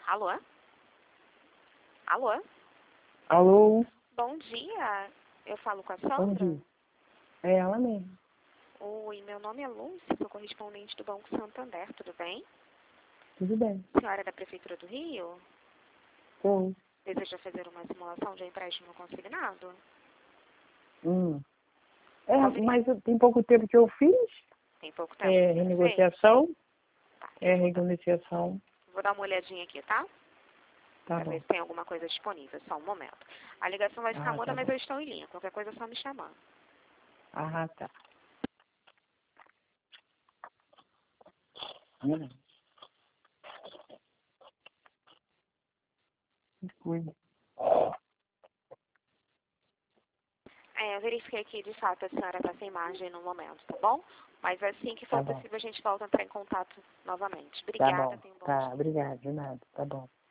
Alô? Alô? Alô? Bom dia. Eu falo com a Bom Sandra? dia. É ela mesmo. Oi, meu nome é Lúcia, sou correspondente do Banco Santander, tudo bem? Tudo bem. Senhora é da Prefeitura do Rio? Tô. Deseja fazer uma simulação de empréstimo consignado? Mas tem pouco tempo que eu fiz. Tem pouco tempo É que você fez? renegociação. Tá, É renegociação. vou dar uma olhadinha aqui, tá? Tá Pra bom. ver se tem alguma coisa disponível, só um momento. A ligação vai ficar muda, Tá mas bom. eu estou em linha. Qualquer coisa é só me chamar. Tá. Que coisa. Eu verifiquei aqui, de fato, a senhora está sem margem no momento, tá bom? Mas assim que for Tá bom. possível, a gente volta a entrar em contato novamente. Tá Obrigada, bom. tenha um bom Tá, dia. obrigado. De nada. Tá bom.